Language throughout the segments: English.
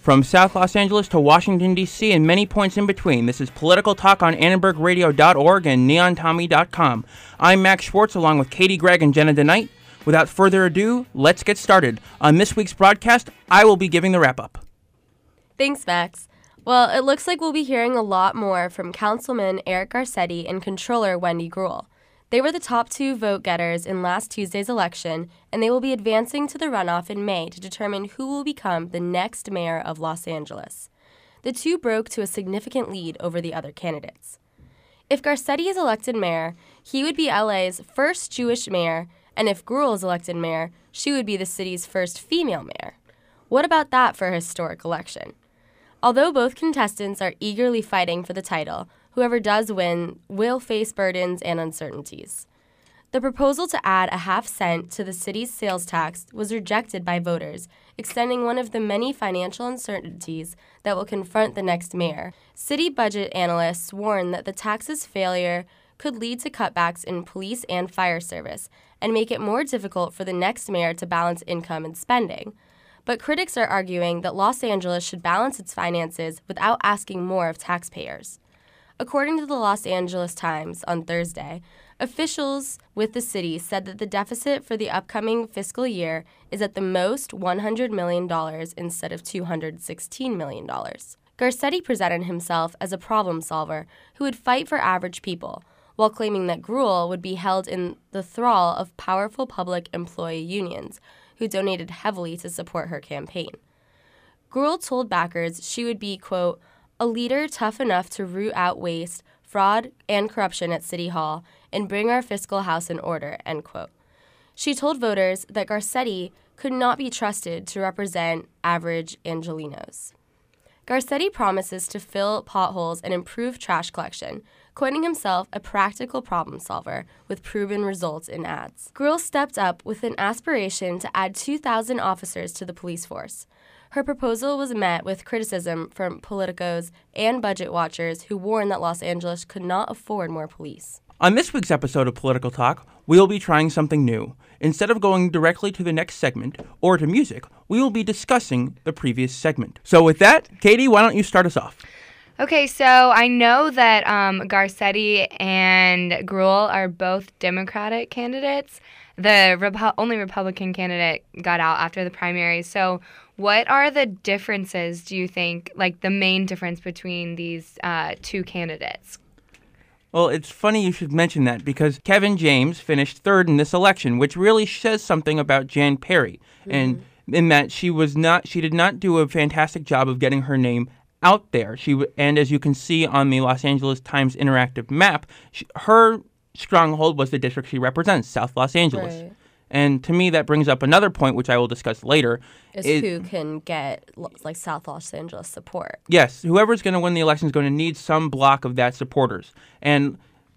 From South Los Angeles to Washington, D.C., and many points in between, this is Political Talk on AnnenbergRadio.org and NeonTommy.com. I'm Max Schwartz, along with Katie Gregg and Jenna DeKnight. Without further ado, let's get started. On this week's broadcast, I will be giving the wrap-up. Thanks, Max. Well, it looks like we'll be hearing a lot more from Councilman Eric Garcetti and Controller Wendy Gruhl. They were the top two vote-getters in last Tuesday's election, and they will be advancing to the runoff in May to determine who will become the next mayor of Los Angeles. The two broke to a significant lead over the other candidates. If Garcetti is elected mayor, he would be LA's first Jewish mayor, and if Gruhl is elected mayor, she would be the city's first female mayor. What about that for a historic election? Although both contestants are eagerly fighting for the title, whoever does win will face burdens and uncertainties. The proposal to add a half-cent to the city's sales tax was rejected by voters, extending one of the many financial uncertainties that will confront the next mayor. City budget analysts warn that the tax's failure could lead to cutbacks in police and fire service and make it more difficult for the next mayor to balance income and spending. But critics are arguing that Los Angeles should balance its finances without asking more of taxpayers. According to the Los Angeles Times on Thursday, officials with the city said that the deficit for the upcoming fiscal year is at the most $100 million instead of $216 million. Garcetti presented himself as a problem solver who would fight for average people, while claiming that Gruhl would be held in the thrall of powerful public employee unions, who donated heavily to support her campaign. Gruhl told backers she would be, quote, a leader tough enough to root out waste, fraud, and corruption at City Hall and bring our fiscal house in order, end quote. She told voters that Garcetti could not be trusted to represent average Angelenos. Garcetti promises to fill potholes and improve trash collection, coining himself a practical problem solver with proven results in ads. Gruhl stepped up with an aspiration to add 2,000 officers to the police force. Her proposal was met with criticism from politicos and budget watchers who warned that Los Angeles could not afford more police. On this week's episode of Political Talk, we will be trying something new. Instead of going directly to the next segment or to music, we will be discussing the previous segment. So with that, Katie, why don't you start us off? Okay, so I know that Garcetti and Gruhl are both Democratic candidates. The only Republican candidate got out after the primaries. So what are the differences, do you think, like the main difference between these two candidates? Well, it's funny you should mention that because Kevin James finished third in this election, which really says something about Jan Perry, and in that she did not do a fantastic job of getting her name out there. And as you can see on the Los Angeles Times interactive map, her stronghold was the district she represents, South Los Angeles. Right. And to me, that brings up another point, which I will discuss later. Is who can get like South Los Angeles support. Yes, whoever's going to win the election is going to need some block of that supporters. And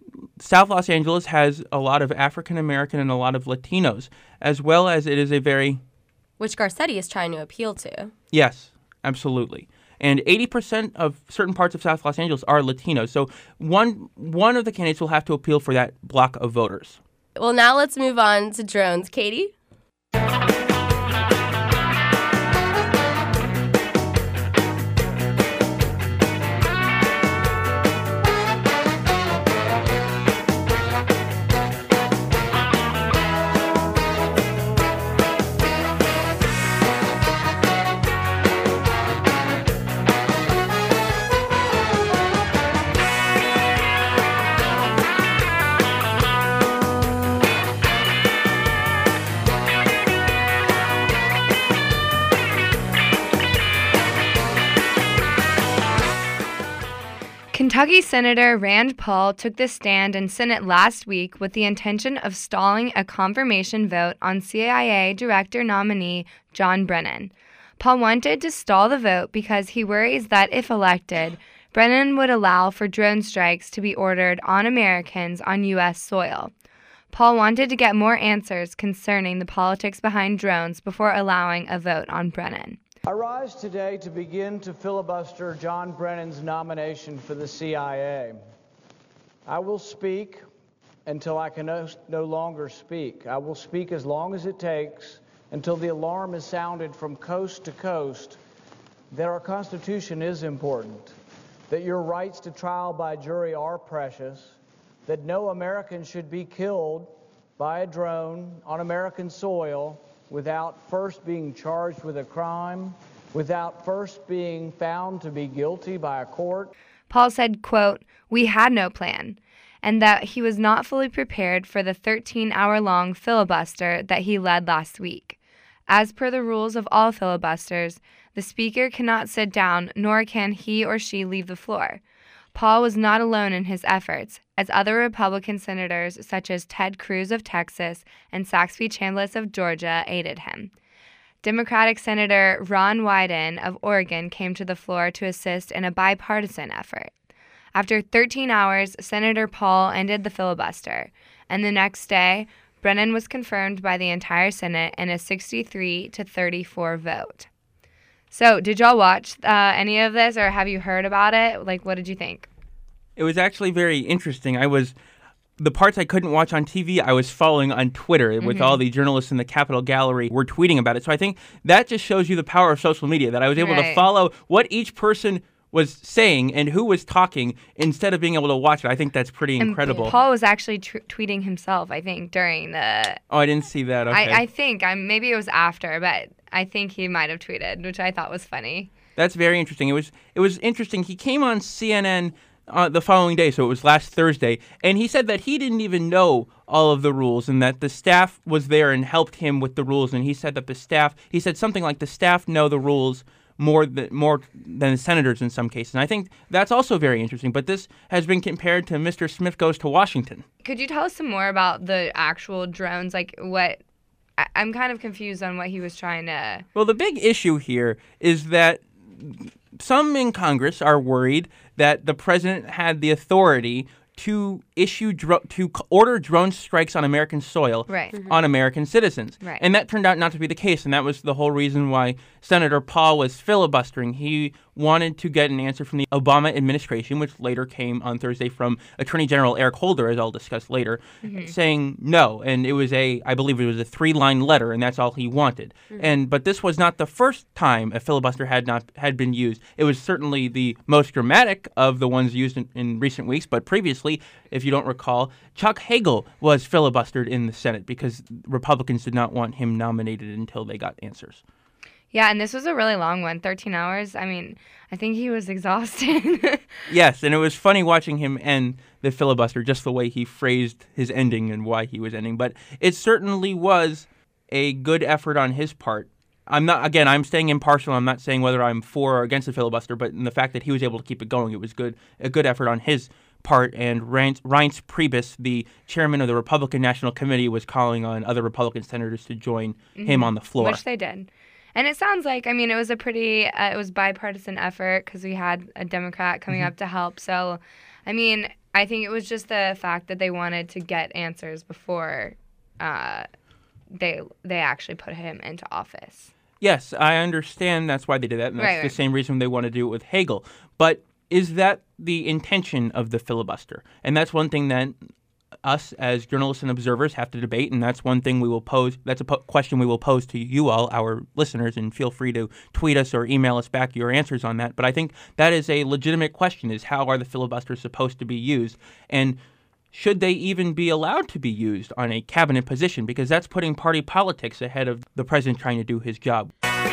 South Los Angeles has a lot of African American and a lot of Latinos, as well as it is a very... Which Garcetti is trying to appeal to. Yes, absolutely. And 80% of certain parts of South Los Angeles are Latinos. So one of the candidates will have to appeal for that block of voters. Well, now let's move on to drones. Katie? Kentucky Senator Rand Paul took the stand in Senate last week with the intention of stalling a confirmation vote on CIA Director nominee John Brennan. Paul wanted to stall the vote because he worries that if elected, Brennan would allow for drone strikes to be ordered on Americans on U.S. soil. Paul wanted to get more answers concerning the politics behind drones before allowing a vote on Brennan. I rise today to begin to filibuster John Brennan's nomination for the CIA. I will speak until I can no longer speak. I will speak as long as it takes until the alarm is sounded from coast to coast that our Constitution is important, that your rights to trial by jury are precious, that no American should be killed by a drone on American soil without first being charged with a crime, without first being found to be guilty by a court. Paul said, quote, "We had no plan," and that he was not fully prepared for the 13-hour-long filibuster that he led last week. As per the rules of all filibusters, the Speaker cannot sit down, nor can he or she leave the floor. Paul was not alone in his efforts, as other Republican senators such as Ted Cruz of Texas and Saxby Chambliss of Georgia aided him. Democratic Senator Ron Wyden of Oregon came to the floor to assist in a bipartisan effort. After 13 hours, Senator Paul ended the filibuster, and the next day, Brennan was confirmed by the entire Senate in a 63-34 vote. So, did y'all watch any of this, or have you heard about it? Like, what did you think? It was actually very interesting. The parts I couldn't watch on TV, I was following on Twitter with all the journalists in the Capitol Gallery were tweeting about it. So I think that just shows you the power of social media, that I was able to follow what each person was saying and who was talking instead of being able to watch it. I think that's pretty incredible. And Paul was actually tweeting himself, I think, during the... Oh, I didn't see that. Okay. I think, maybe it was after, but I think he might have tweeted, which I thought was funny. That's very interesting. It was interesting. He came on CNN the following day, so it was last Thursday, and he said that he didn't even know all of the rules and that the staff was there and helped him with the rules. And he said that he said something like the staff know the rules more than the senators in some cases. And I think that's also very interesting. But this has been compared to Mr. Smith Goes to Washington. Could you tell us some more about the actual drones? Like what? I'm kind of confused on what he was trying to... Well, the big issue here is that some in Congress are worried that the president had the authority to order drone strikes on American soil on American citizens. Right. And that turned out not to be the case, and that was the whole reason why Senator Paul was filibustering. He wanted to get an answer from the Obama administration, which later came on Thursday from Attorney General Eric Holder, as I'll discuss later, saying no. And I believe it was a 3-line letter, and that's all he wanted. But this was not the first time a filibuster had been used. It was certainly the most dramatic of the ones used in recent weeks, but previously, if you don't recall, Chuck Hagel was filibustered in the Senate because Republicans did not want him nominated until they got answers. Yeah, and this was a really long one, 13 hours. I mean, I think he was exhausted. Yes, and it was funny watching him end the filibuster, just the way he phrased his ending and why he was ending. But it certainly was a good effort on his part. I'm staying impartial. I'm not saying whether I'm for or against the filibuster, but in the fact that he was able to keep it going, it was a good effort on his part. And Reince Priebus, the chairman of the Republican National Committee, was calling on other Republican senators to join him on the floor. Which they did. And it sounds like, it was a pretty, it was bipartisan effort because we had a Democrat coming up to help. So, I think it was just the fact that they wanted to get answers before they actually put him into office. Yes, I understand that's why they did that, and that's the same reason they want to do it with Hagel. But is that the intention of the filibuster? And that's one thing that us as journalists and observers have to debate, and that's one thing we will pose. That's a question we will pose to you all, our listeners, and feel free to tweet us or email us back your answers on that. But I think that is a legitimate question, is how are the filibusters supposed to be used? And should they even be allowed to be used on a cabinet position? Because that's putting party politics ahead of the president trying to do his job.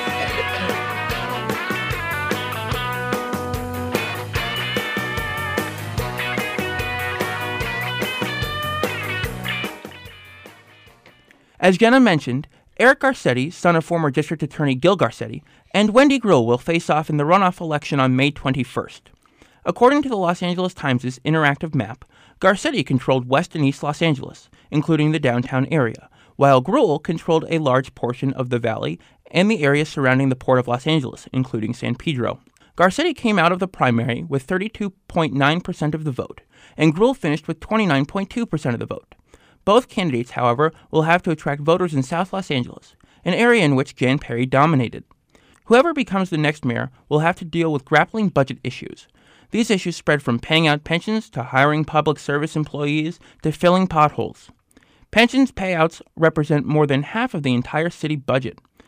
As Jenna mentioned, Eric Garcetti, son of former District Attorney Gil Garcetti, and Wendy Gruhl will face off in the runoff election on May 21st. According to the Los Angeles Times' interactive map, Garcetti controlled West and East Los Angeles, including the downtown area, while Gruhl controlled a large portion of the valley and the area surrounding the Port of Los Angeles, including San Pedro. Garcetti came out of the primary with 32.9% of the vote, and Gruhl finished with 29.2% of the vote. Both candidates, however, will have to attract voters in South Los Angeles, an area in which Jan Perry dominated. Whoever becomes the next mayor will have to deal with grappling budget issues. These issues spread from paying out pensions to hiring public service employees to filling potholes. Pensions payouts represent more than half of the entire city budget.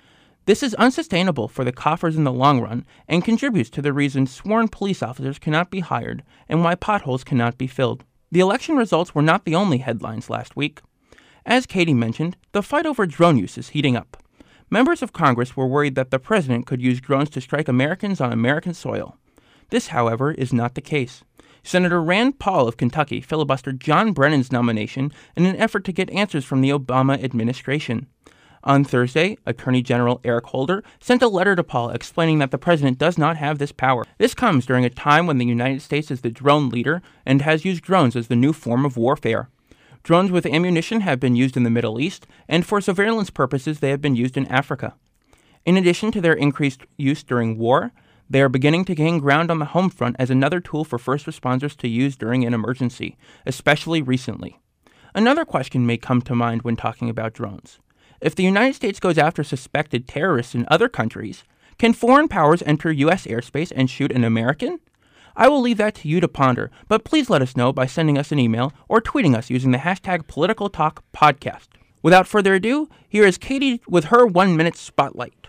This is unsustainable for the coffers in the long run and contributes to the reason sworn police officers cannot be hired and why potholes cannot be filled. The election results were not the only headlines last week. As Katie mentioned, the fight over drone use is heating up. Members of Congress were worried that the president could use drones to strike Americans on American soil. This, however, is not the case. Senator Rand Paul of Kentucky filibustered John Brennan's nomination in an effort to get answers from the Obama administration. On Thursday, Attorney General Eric Holder sent a letter to Paul explaining that the president does not have this power. This comes during a time when the United States is the drone leader and has used drones as the new form of warfare. Drones with ammunition have been used in the Middle East, and for surveillance purposes they have been used in Africa. In addition to their increased use during war, they are beginning to gain ground on the home front as another tool for first responders to use during an emergency, especially recently. Another question may come to mind when talking about drones. If the United States goes after suspected terrorists in other countries, can foreign powers enter U.S. airspace and shoot an American? I will leave that to you to ponder, but please let us know by sending us an email or tweeting us using the hashtag PoliticalTalkPodcast. Without further ado, here is Katie with her 1-minute spotlight.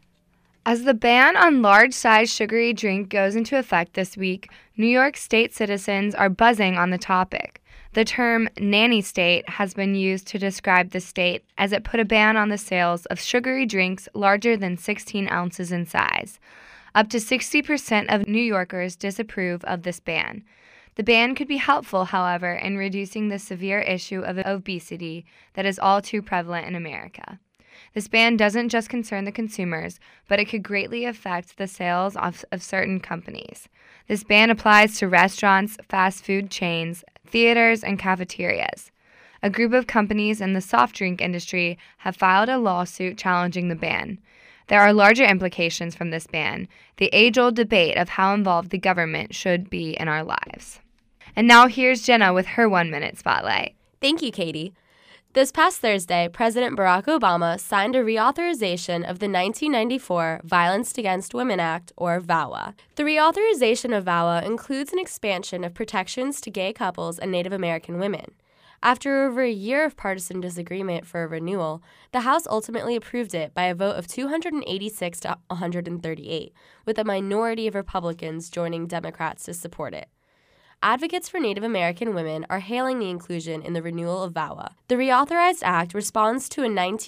As the ban on large-sized sugary drink goes into effect this week, New York State citizens are buzzing on the topic. The term nanny state has been used to describe the state as it put a ban on the sales of sugary drinks larger than 16 ounces in size. Up to 60% of New Yorkers disapprove of this ban. The ban could be helpful, however, in reducing the severe issue of obesity that is all too prevalent in America. This ban doesn't just concern the consumers, but it could greatly affect the sales of certain companies. This ban applies to restaurants, fast food chains, theaters, and cafeterias. A group of companies in the soft drink industry have filed a lawsuit challenging the ban. There are larger implications from this ban, the age-old debate of how involved the government should be in our lives. And now here's Jenna with her 1-minute spotlight. Thank you, Katie. This past Thursday, President Barack Obama signed a reauthorization of the 1994 Violence Against Women Act, or VAWA. The reauthorization of VAWA includes an expansion of protections to gay couples and Native American women. After over a year of partisan disagreement for a renewal, the House ultimately approved it by a vote of 286 to 138, with a minority of Republicans joining Democrats to support it. Advocates for Native American women are hailing the inclusion in the renewal of VAWA. The reauthorized act responds to a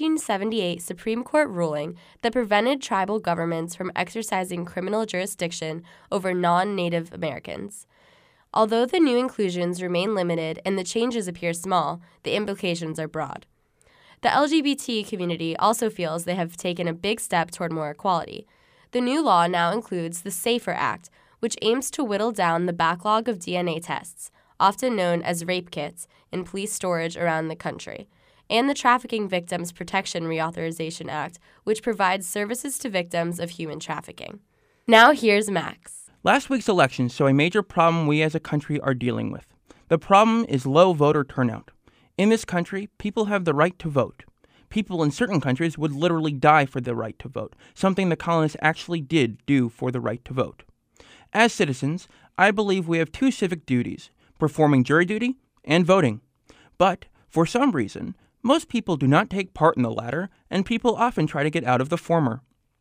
1978 Supreme Court ruling that prevented tribal governments from exercising criminal jurisdiction over non-Native Americans. Although the new inclusions remain limited and the changes appear small, the implications are broad. The LGBT community also feels they have taken a big step toward more equality. The new law now includes the SAFER Act, which aims to whittle down the backlog of DNA tests, often known as rape kits, in police storage around the country, and the Trafficking Victims Protection Reauthorization Act, which provides services to victims of human trafficking. Now here's Max. Last week's election saw a major problem we as a country are dealing with. The problem is low voter turnout. In this country, people have the right to vote. People in certain countries would literally die for the right to vote, something the colonists actually did do for the right to vote. As citizens, I believe we have two civic duties, performing jury duty and voting. But, for some reason, most people do not take part in the latter, and people often try to get out of the former.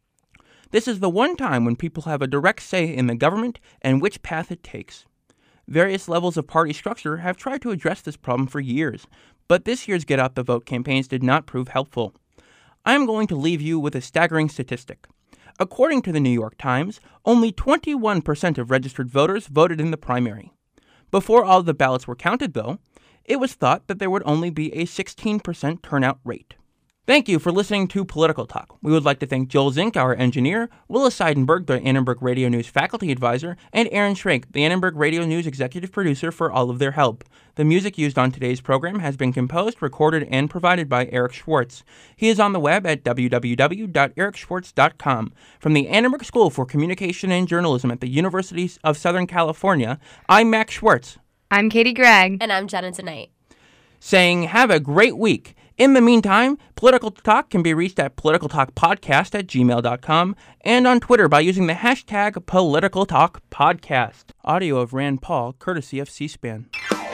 This is the one time when people have a direct say in the government and which path it takes. Various levels of party structure have tried to address this problem for years, but this year's Get Out the Vote campaigns did not prove helpful. I am going to leave you with a staggering statistic. According to the New York Times, only 21% of registered voters voted in the primary. Before all the ballots were counted, though, it was thought that there would only be a 16% turnout rate. Thank you for listening to Political Talk. We would like to thank Joel Zink, our engineer, Willis Seidenberg, the Annenberg Radio News faculty advisor, and Aaron Schrank, the Annenberg Radio News executive producer, for all of their help. The music used on today's program has been composed, recorded, and provided by Eric Schwartz. He is on the web at www.ericschwartz.com. From the Annenberg School for Communication and Journalism at the University of Southern California, I'm Max Schwartz. I'm Katie Gregg. And I'm Jenna Tonight. Saying have a great week. In the meantime, Political Talk can be reached at politicaltalkpodcast@gmail.com and on Twitter by using the hashtag PoliticalTalkPodcast. Audio of Rand Paul, courtesy of C-SPAN.